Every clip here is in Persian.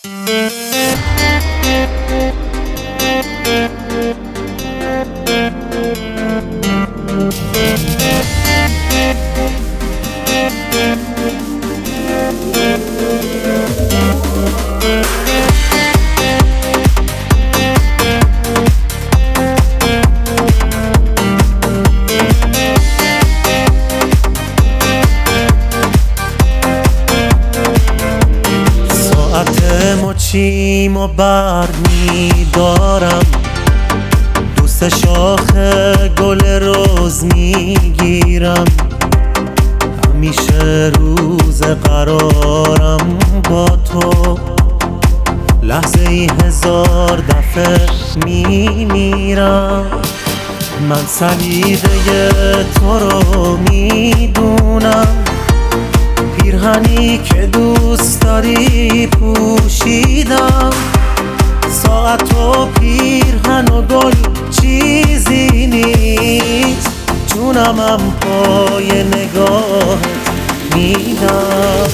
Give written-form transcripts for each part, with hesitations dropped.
مچیم و برگ می‌دارم، دوست شاخ گل روز میگیرم. همیشه روز قرارم با تو، لحظه ای هزار دفعه میمیرم. من سلیقه تو رو میدونم، پیرهنی که دوست داری پوشیدم. ساعت و پیرهن و گل چیزی نیست، جونمم پای نگاهت میدم.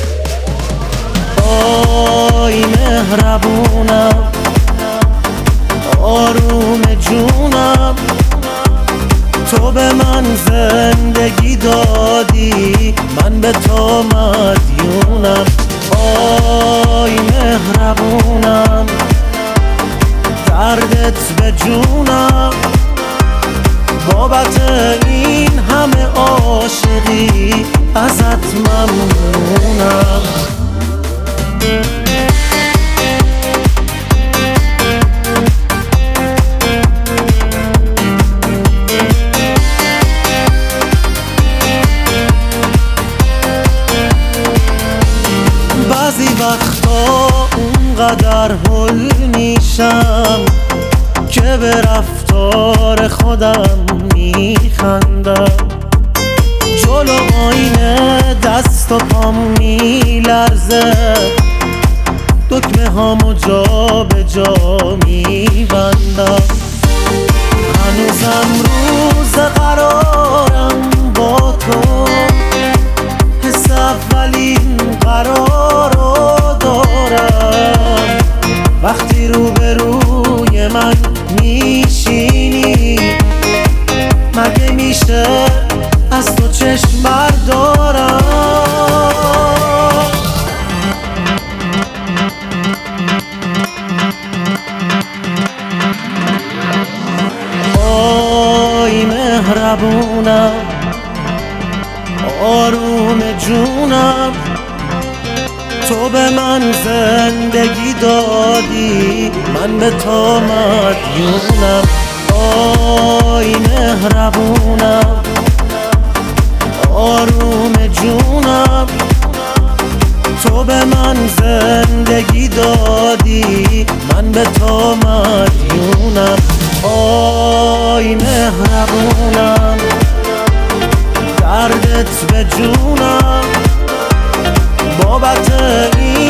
آی مهربونم، آروم جونم، تو به من زندگی دادی، من به تو مدیونم. آی مهربونم، دردت به جونم، بابت این همه عاشقی ازت ممنونم. بعضی وقتا اونقدر هل میشم که به رفتار خودم میخندم. جلو آینه دست و پام میلرزه، دکمه هامو جا به جا میبندم. هنوزم روز قرارم با تو، حس اولین قرار رو دارم. وقتی روبروی من میشینی، مگه میشه از تو چشم بردارم؟ آی مهربونم، آروم جونم، تو به من زندگی دادی، من به تو مدیونم. آی مهربونم، آروم جونم، تو به من زندگی دادی، من به تو مدیونم. آی مهربونم، دردت به جونم، بابت این